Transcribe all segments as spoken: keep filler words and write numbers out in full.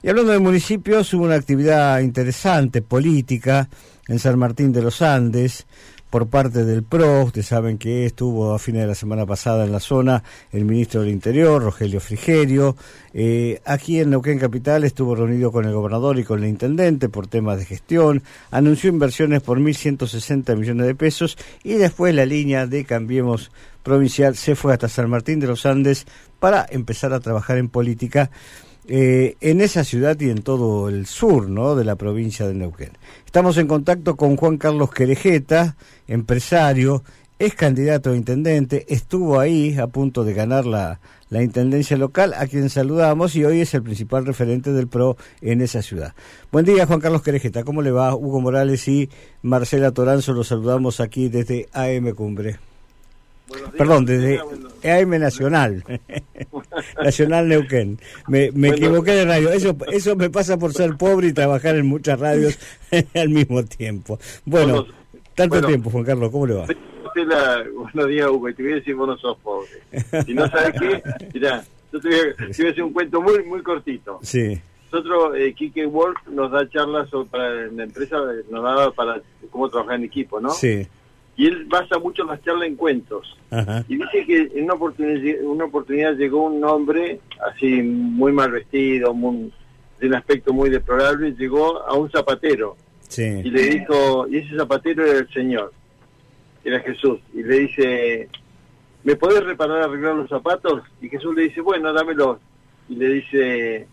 Y hablando de municipios, hubo una actividad interesante, política, en San Martín de los Andes, por parte del P R O. Ustedes saben que estuvo a fines de la semana pasada en la zona el ministro del Interior, Rogelio Frigerio. Eh, aquí en Neuquén Capital estuvo reunido con el gobernador y con el intendente por temas de gestión. Anunció inversiones por mil ciento sesenta millones de pesos y después la línea de Cambiemos provincial se fue hasta San Martín de los Andes para empezar a trabajar en política Eh, en esa ciudad y en todo el sur, ¿no?, de la provincia de Neuquén. Estamos en contacto con Juan Carlos Querejeta, empresario, es candidato a intendente, estuvo ahí a punto de ganar la, la intendencia local, a quien saludamos, y hoy es el principal referente del P R O en esa ciudad. Buen día, Juan Carlos Querejeta, ¿cómo le va? Hugo Morales y Marcela Toranzo, los saludamos aquí desde A M Cumbre. Días, Perdón, desde A M Nacional, Nacional Neuquén. Me, me bueno, equivoqué de radio. Eso eso me pasa por ser pobre y trabajar en muchas radios al mismo tiempo. Bueno, bueno tanto bueno, tiempo, Juan Carlos, ¿cómo le va? La, buenos días, Hugo, y te voy a decir, vos no sos pobre. Si no sabes qué, mirá, yo te voy, a, te voy a hacer un cuento muy muy cortito. Sí. Nosotros, eh, Quique Wolf nos da charlas sobre, para la empresa, nos da para cómo trabajar en equipo, ¿no? Sí. Y él basa mucho las charlas en cuentos. Ajá. Y dice que en una oportunidad, una oportunidad llegó un hombre así muy mal vestido, muy, de un aspecto muy deplorable, llegó a un zapatero. Sí. Y le dijo, y ese zapatero era el Señor, era Jesús. Y le dice, ¿me podés reparar, arreglar los zapatos? Y Jesús le dice, bueno, dámelos. Y le dice,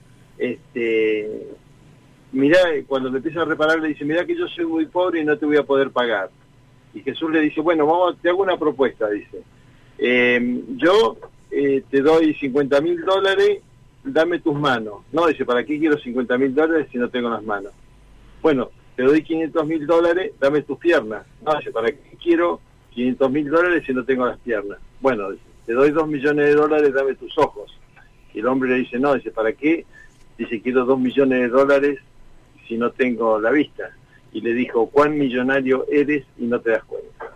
este, mirá, cuando le empieza a reparar, le dice, mirá que yo soy muy pobre y no te voy a poder pagar. Y Jesús le dice, bueno, vamos, te hago una propuesta, dice. Eh, yo eh, te doy cincuenta mil dólares, dame tus manos. No, dice, ¿para qué quiero cincuenta mil dólares si no tengo las manos? Bueno, te doy quinientos mil dólares, dame tus piernas. No, dice, ¿para qué quiero quinientos mil dólares si no tengo las piernas? Bueno, dice, te doy dos millones de dólares, dame tus ojos. Y el hombre le dice, no, dice, ¿para qué? Dice, quiero dos millones de dólares si no tengo la vista. Y le dijo, ¿cuán millonario eres y no te das cuenta?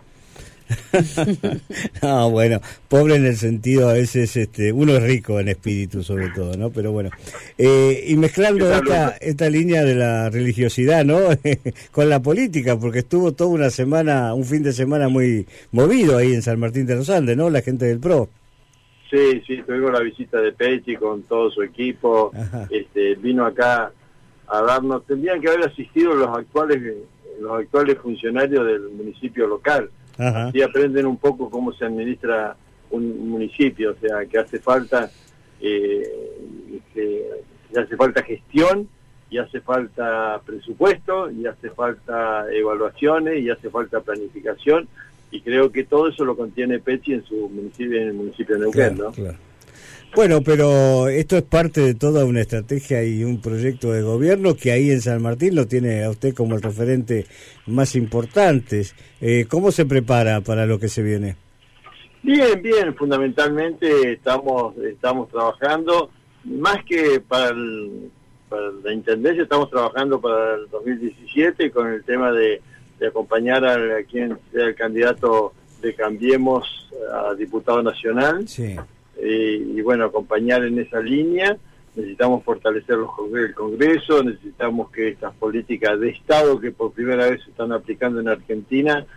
No, bueno, pobre en el sentido a veces, este, uno es rico en espíritu sobre todo, ¿no? Pero bueno, eh, y mezclando esta, esta línea de la religiosidad, ¿no? Con la política, porque estuvo toda una semana, un fin de semana muy movido ahí en San Martín de los Andes, ¿no? La gente del P R O. Sí, sí, tuvimos la visita de Pechi con todo su equipo. Ajá. Este, vino acá a darnos, tendrían que haber asistido los actuales los actuales funcionarios del municipio local. Ajá. Así aprenden un poco cómo se administra un municipio, o sea, que hace falta eh, que, que hace falta gestión, y hace falta presupuesto, y hace falta evaluaciones, y hace falta planificación, y creo que todo eso lo contiene Pechi en su municipio, en el municipio de Neuquén, claro, ¿no? Claro. Bueno, pero esto es parte de toda una estrategia y un proyecto de gobierno que ahí en San Martín lo tiene a usted como el referente más importante. Eh, ¿Cómo se prepara para lo que se viene? Bien, bien, fundamentalmente estamos estamos trabajando, más que para, el, para la Intendencia, estamos trabajando para el dos mil diecisiete con el tema de, de acompañar a, a quien sea el candidato de Cambiemos a diputado nacional. Sí. Y, y bueno, acompañar en esa línea. Necesitamos fortalecer los congres, el Congreso, necesitamos que estas políticas de Estado que por primera vez se están aplicando en Argentina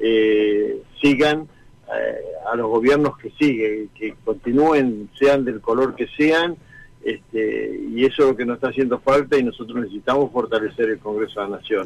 eh, sigan eh, a los gobiernos que siguen, que continúen, sean del color que sean, este, y eso es lo que nos está haciendo falta, y nosotros necesitamos fortalecer el Congreso de la Nación.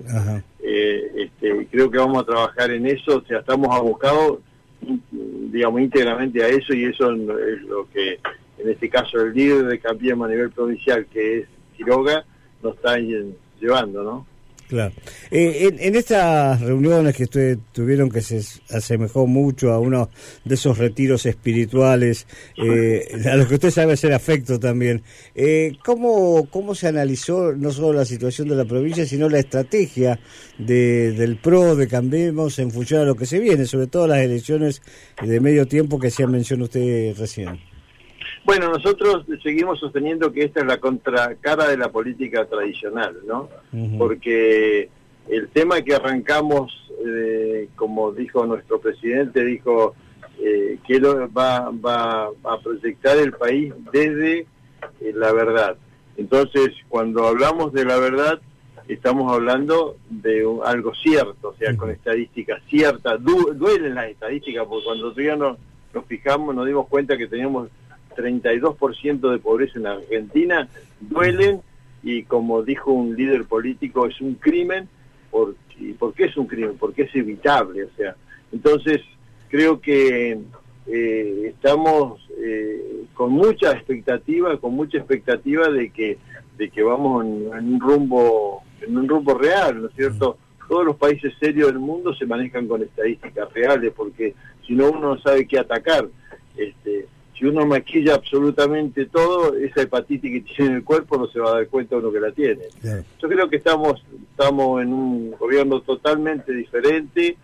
Eh, este, creo que vamos a trabajar en eso, o sea, estamos abocados, digamos, íntegramente a eso, y eso es lo que, en este caso, el líder de Cambiemos a nivel provincial, que es Quiroga, nos está llevando, ¿no? Claro. Eh, en, en estas reuniones que ustedes tuvieron, que se asemejó mucho a uno de esos retiros espirituales, eh, a los que usted sabe hacer afecto también, eh, ¿cómo, ¿cómo se analizó no solo la situación de la provincia, sino la estrategia de, del P R O, de Cambiemos, en función a lo que se viene, sobre todo las elecciones de medio tiempo que se mencionó usted recién? Bueno, nosotros seguimos sosteniendo que esta es la contracara de la política tradicional, ¿no? Uh-huh. Porque el tema que arrancamos, eh, como dijo nuestro presidente, dijo eh, que él va, va a proyectar el país desde eh, la verdad. Entonces, cuando hablamos de la verdad, estamos hablando de un, algo cierto, o sea, uh-huh. con estadísticas ciertas. Du, duelen las estadísticas, porque cuando todavía nos, nos fijamos, nos dimos cuenta que teníamos treinta y dos por ciento de pobreza en Argentina, duelen, y como dijo un líder político, es un crimen. Por, ¿Y por qué es un crimen? Porque es evitable, o sea. Entonces, creo que eh, estamos eh, con mucha expectativa, con mucha expectativa de que de que vamos en, en un rumbo en un rumbo real, ¿no es cierto? Todos los países serios del mundo se manejan con estadísticas reales, porque si no uno no sabe qué atacar. Este, si uno maquilla absolutamente todo, esa hepatitis que tiene en el cuerpo no se va a dar cuenta uno que la tiene. Yeah. Yo creo que estamos estamos en un gobierno totalmente diferente,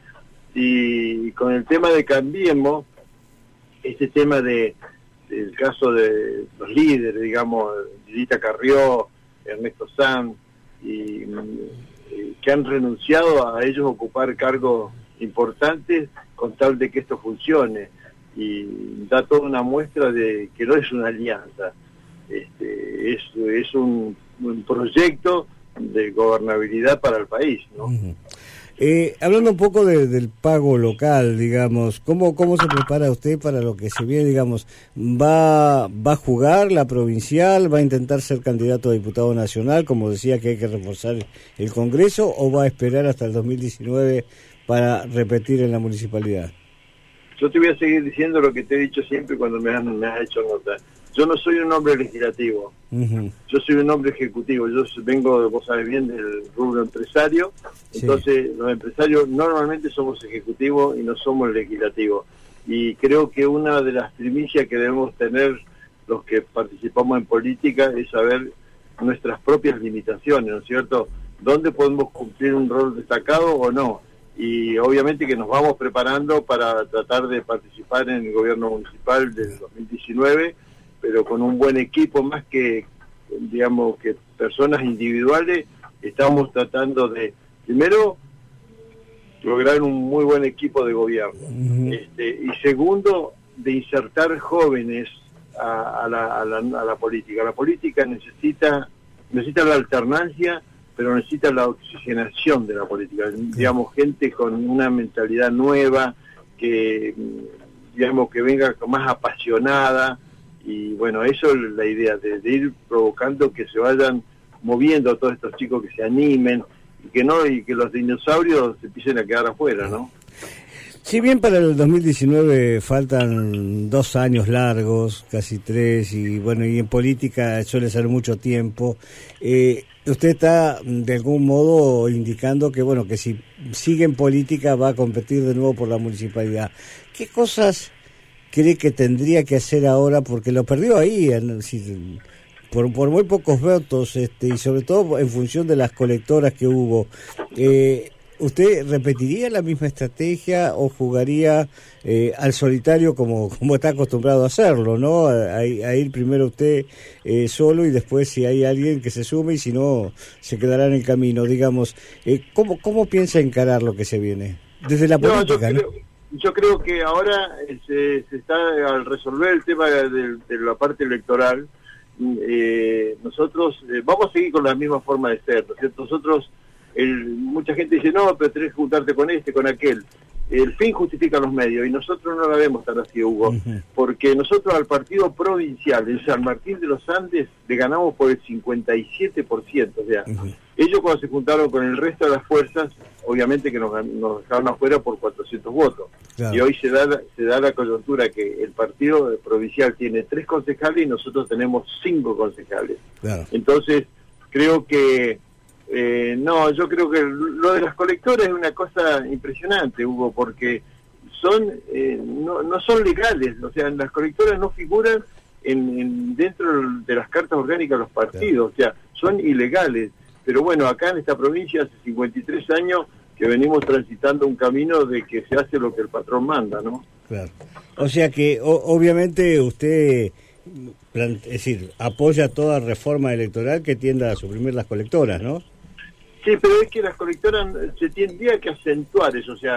y con el tema de Cambiemos, este tema de del caso de los líderes, digamos, Lilita Carrió, Ernesto Sanz, y, y que han renunciado a ellos ocupar cargos importantes con tal de que esto funcione, y da toda una muestra de que no es una alianza, este, es, es un, un proyecto de gobernabilidad para el país, ¿no? Uh-huh. Eh, hablando un poco de, del pago local, digamos, ¿cómo cómo se prepara usted para lo que se viene, digamos? ¿Va va a jugar la provincial? ¿Va a intentar ser candidato a diputado nacional, como decía que hay que reforzar el Congreso, o va a esperar hasta el dos mil diecinueve para repetir en la municipalidad? Yo te voy a seguir diciendo lo que te he dicho siempre cuando me has, me has hecho nota. Yo no soy un hombre legislativo, uh-huh. yo soy un hombre ejecutivo. Yo vengo, vos sabés bien, del rubro empresario. Entonces, sí. Los empresarios normalmente somos ejecutivos y no somos legislativos. Y creo que una de las primicias que debemos tener los que participamos en política es saber nuestras propias limitaciones, ¿no es cierto? ¿Dónde podemos cumplir un rol destacado o no? Y obviamente que nos vamos preparando para tratar de participar en el gobierno municipal del dos mil diecinueve, pero con un buen equipo, más que, digamos, que personas individuales. Estamos tratando de, primero, lograr un muy buen equipo de gobierno, uh-huh. este, y segundo, de insertar jóvenes a, a, la, a, la, a la política. La política necesita necesita la alternancia, pero necesita la oxigenación de la política, digamos, gente con una mentalidad nueva, que, digamos, que venga más apasionada, y bueno, eso es la idea, de, de ir provocando que se vayan moviendo a todos estos chicos, que se animen, y que no, y que los dinosaurios se empiecen a quedar afuera, ¿no? Si bien para el dos mil diecinueve faltan dos años largos, casi tres, y bueno, y en política suele ser mucho tiempo, eh, usted está de algún modo indicando que bueno, que si sigue en política va a competir de nuevo por la municipalidad. ¿Qué cosas cree que tendría que hacer ahora? Porque lo perdió ahí, en, si, por, por muy pocos votos, este, y sobre todo en función de las colectoras que hubo. Eh, ¿Usted repetiría la misma estrategia o jugaría eh, al solitario como, como está acostumbrado a hacerlo, ¿no? A, a ir primero usted eh, solo, y después si hay alguien que se sume, y si no, se quedará en el camino, digamos. Eh, ¿cómo, ¿Cómo piensa encarar lo que se viene? Desde la política, no, yo, ¿no? creo, yo creo que ahora se, se está, al resolver el tema de, de la parte electoral, eh, nosotros eh, vamos a seguir con la misma forma de ser, ¿no es cierto? Nosotros... El, mucha gente dice, no, pero tenés que juntarte con este, con aquel. El fin justifica los medios, y nosotros no la vemos tan así, Hugo, uh-huh. porque nosotros al partido provincial en San Martín de los Andes le ganamos por el cincuenta y siete por ciento, o sea, uh-huh. ellos cuando se juntaron con el resto de las fuerzas, obviamente que nos, nos dejaron afuera por cuatrocientos votos, claro. Y hoy se da, se da la coyuntura que el partido provincial tiene tres concejales y nosotros tenemos cinco concejales, claro. Entonces, creo que Eh, no, yo creo que lo de las colectoras es una cosa impresionante, Hugo, porque son eh, no, no son legales, o sea, las colectoras no figuran en, en dentro de las cartas orgánicas de los partidos, o sea, son ilegales. Pero bueno, acá en esta provincia hace cincuenta y tres años que venimos transitando un camino de que se hace lo que el patrón manda, ¿no? Claro. O sea que o, obviamente usted, es decir, apoya toda reforma electoral que tienda a suprimir las colectoras, ¿no? Sí, pero es que las colectoras se tendría que acentuar eso, o sea,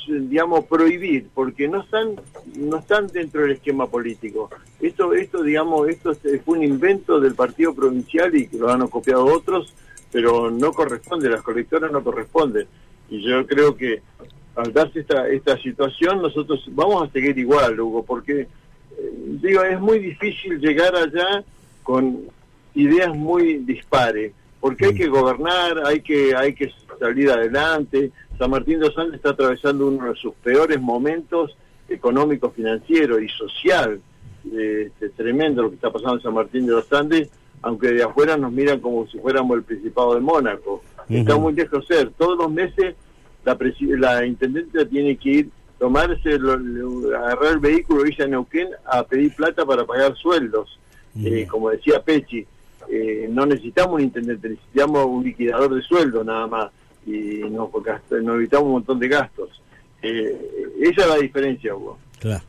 digamos, prohibir, porque no están no están dentro del esquema político. Esto, esto digamos, esto fue un invento del partido provincial y que lo han copiado otros, pero no corresponde, las colectoras no corresponden. Y yo creo que al darse esta, esta situación, nosotros vamos a seguir igual, Hugo, porque, eh, digo, es muy difícil llegar allá con ideas muy dispares, porque hay que gobernar, hay que hay que salir adelante. San Martín de los Andes está atravesando uno de sus peores momentos económico, financiero y social. Eh, este, tremendo lo que está pasando en San Martín de los Andes, aunque de afuera nos miran como si fuéramos el Principado de Mónaco. Uh-huh. Está muy lejos de ser. Todos los meses la, la intendente tiene que ir, tomarse, lo, lo, agarrar el vehículo, irse a Neuquén a pedir plata para pagar sueldos. Uh-huh. Eh, como decía Pechi, eh, no necesitamos un intendente, necesitamos un liquidador de sueldos nada más. Y nos, nos evitamos un montón de gastos. Eh, esa es la diferencia, Hugo. Claro.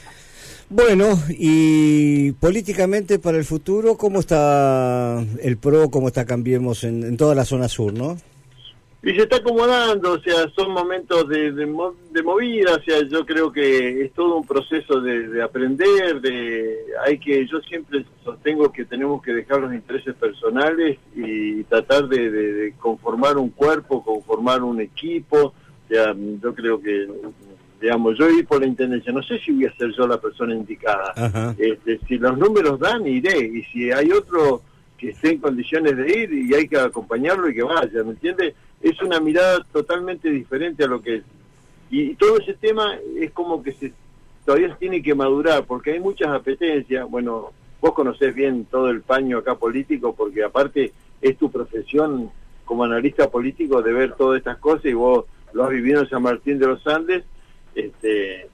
Bueno, y políticamente para el futuro, ¿cómo está el P R O, cómo está Cambiemos en, en toda la zona sur, no? Y se está acomodando, o sea, son momentos de, de, de movida, o sea, yo creo que es todo un proceso de, de aprender, de hay que, yo siempre sostengo que tenemos que dejar los intereses personales y tratar de, de, de conformar un cuerpo, conformar un equipo, o sea, yo creo que, digamos, yo iré por la intendencia, no sé si voy a ser yo la persona indicada, este, si los números dan, iré, y si hay otro que esté en condiciones de ir y hay que acompañarlo y que vaya, ¿me entiendes? Es una mirada totalmente diferente a lo que es. Y todo ese tema es como que se todavía se tiene que madurar, porque hay muchas apetencias. Bueno, vos conocés bien todo el paño acá político, porque aparte es tu profesión como analista político de ver todas estas cosas, y vos lo has vivido en San Martín de los Andes, este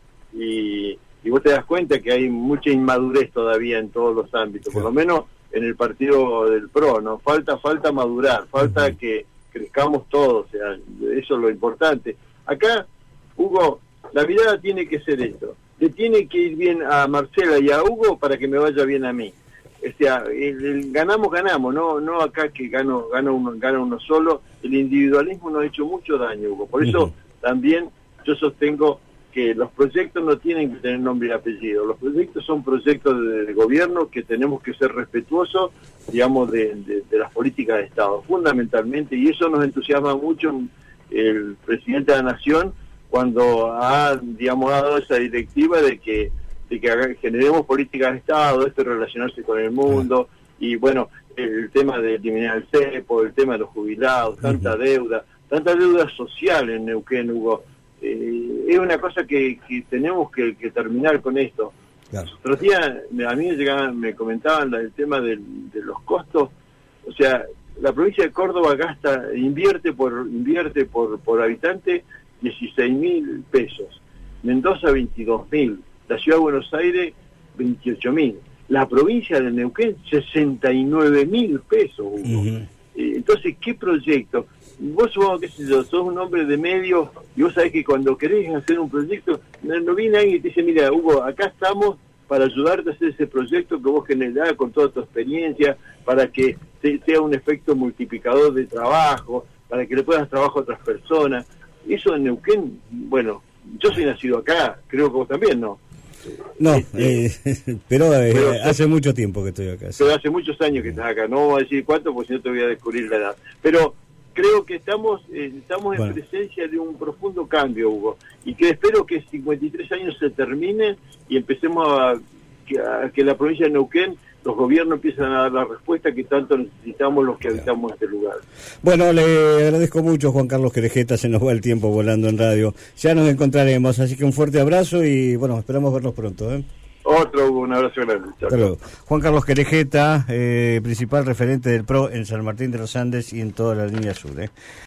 y, y vos te das cuenta que hay mucha inmadurez todavía en todos los ámbitos, por lo menos en el partido del P R O, ¿no? Falta, falta madurar, falta uh-huh. que crezcamos todos, o sea, eso es lo importante. Acá, Hugo, la mirada tiene que ser esto, le tiene que ir bien a Marcela y a Hugo para que me vaya bien a mí. O sea, el, el, ganamos, ganamos, no no acá que gano, gana, uno, gana uno solo. El individualismo nos ha hecho mucho daño, Hugo. Por eso uh-huh. también yo sostengo que los proyectos no tienen que tener nombre y apellido. Los proyectos son proyectos de, de gobierno que tenemos que ser respetuosos, digamos, de, de, de las políticas de Estado, fundamentalmente, y eso nos entusiasma mucho el presidente de la Nación cuando ha, digamos, dado esa directiva de que de que generemos políticas de Estado, esto relacionarse con el mundo, y bueno, el tema de eliminar el cepo, el tema de los jubilados, tanta deuda, tanta deuda social en Neuquén, Hugo. Eh, es una cosa que, que tenemos que, que terminar con esto. Claro. Otros días a mí me llegaban, me comentaban el tema de, de los costos. O sea, la provincia de Córdoba gasta, invierte por invierte por, por habitante dieciséis mil pesos, Mendoza veintidós mil, la ciudad de Buenos Aires veintiocho mil, la provincia de Neuquén sesenta y nueve mil pesos. Uh-huh. eh, entonces, ¿qué proyecto? Vos supongo, qué sé yo, sos un hombre de medios y vos sabés que cuando querés hacer un proyecto, no, no viene alguien y te dice, mira, Hugo, acá estamos para ayudarte a hacer ese proyecto que vos generás con toda tu experiencia, para que te, sea un efecto multiplicador de trabajo, para que le puedas trabajo a otras personas. Eso en Neuquén, bueno, yo soy nacido acá, creo que vos también, ¿no? No, este, eh, pero, eh, pero hace mucho tiempo que estoy acá. Sí. Pero hace muchos años que estás acá, no vamos a decir cuánto, porque si no te voy a descubrir la edad. Pero creo que estamos eh, estamos en bueno. presencia de un profundo cambio, Hugo, y que espero que cincuenta y tres años se terminen y empecemos a que, a que la provincia de Neuquén, los gobiernos empiezan a dar la respuesta que tanto necesitamos los que habitamos este lugar. Bueno, le agradezco mucho, Juan Carlos Querejeta, se nos va el tiempo volando en radio. Ya nos encontraremos, así que un fuerte abrazo y bueno, esperamos vernos pronto, ¿eh? Otro, un abrazo grande. Chao. Chao. Juan Carlos Querejeta, eh, principal referente del P R O en San Martín de los Andes y en toda la línea sur, ¿eh?